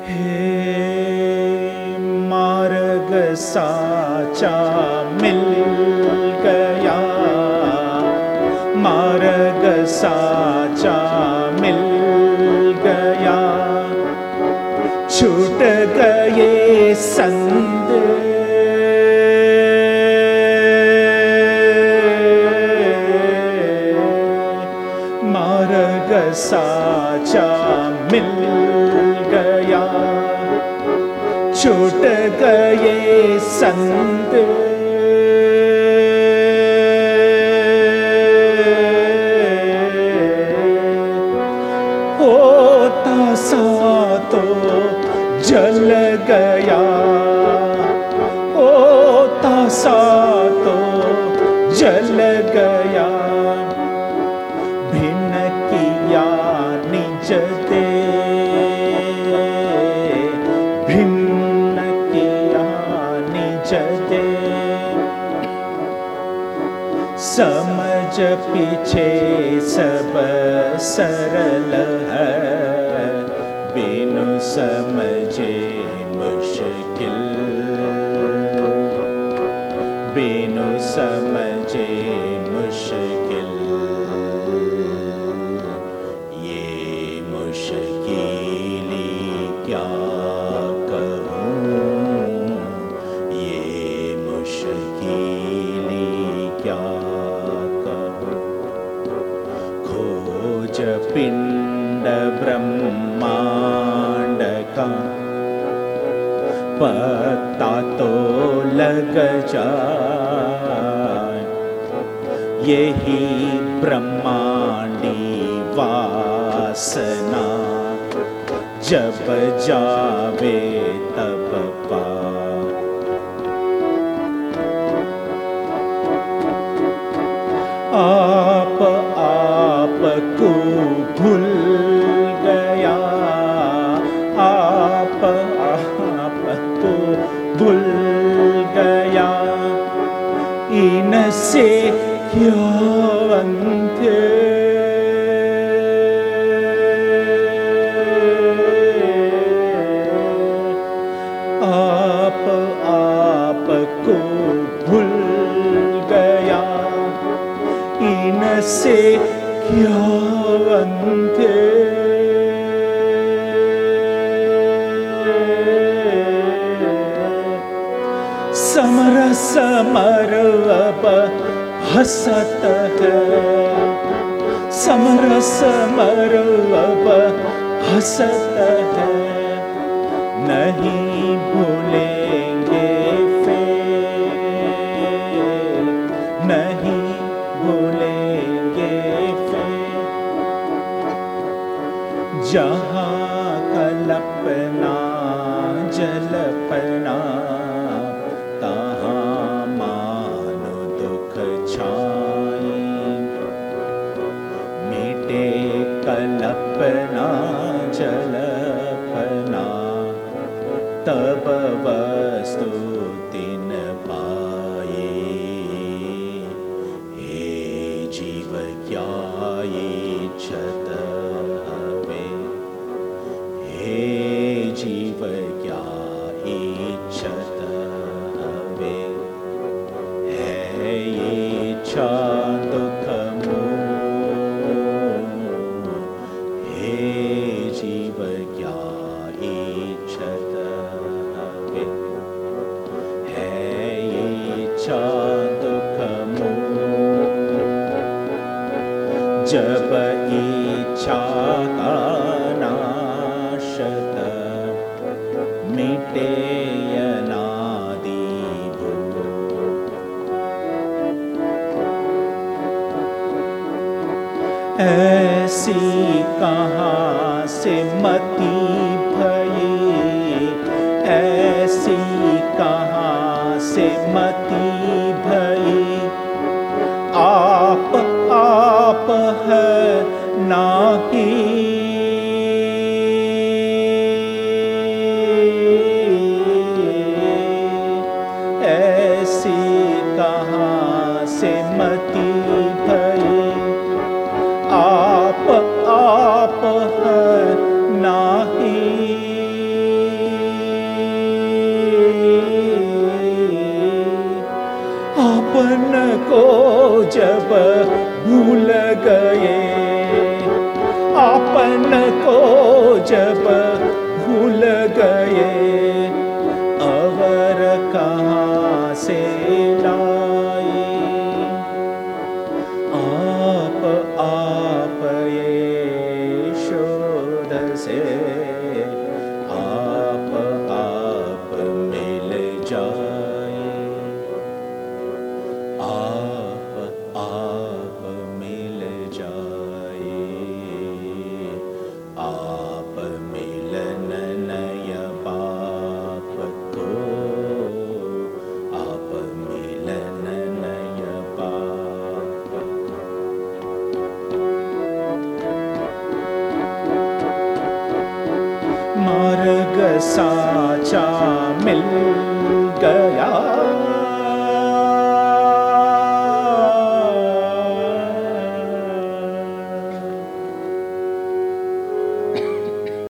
हे मार्ग साचा मिल गया, मार्ग साचा मिल गया, छूट गए संग मार्ग साचा मिल गया, छूट गए संग होता सा तो जल गया, होता सा तो जल गया, भिन्न किया निज दे, भिन्न किया निज दे, समझ पीछे सब सरल है, बिनु समझे मुश्किल, बिनु समझे मुश्किल, ये मुश्किल क्या कहूँ, ये मुश्किल क्या कहूँ, खोज पिंड ब्रह्मांड का पता तो लग जाए, यही ब्रह्मांडी वासना जब जावे तब पा, आप को भूल गया, आप को भूल गया, इनसे क्या अंधे, आप को भूल गया, इनसे क्या अंधे, समर समर अब हंसत है, समर समर अब हंसत है, नहीं भूलेंगे फिर, नहीं भूलेंगे फिर, जहाँ कल्पना जल्पना, तहाँ मानो दुख छाई, मिटे कल्पना जल्पना, तब वस्तु दिन पाए, हे जीव क्या इच्छत हवे, हे जीव क्या इच्छत हवे, है इच्छा दुख मोह, हे जीव क्या इच्छत हवे, है इच्छा दुख मोह, जब इच्छा का नाशत मिटे अनादि भूत, ऐसी कहाँ से मति भई, ऐसी कहाँ से मति भई, आप है नाही, ऐसी कहाँ से मति भई, आप है नाही, को जब भूल गए, आपन को जब भूल गए, अवर कहाँ से लाए। आप यशोद से आप मिल जाए, आप मिल जाए, आप मिलन नय बाप को, आप मिलन नय बाप। मार्ग साचा मिल गया,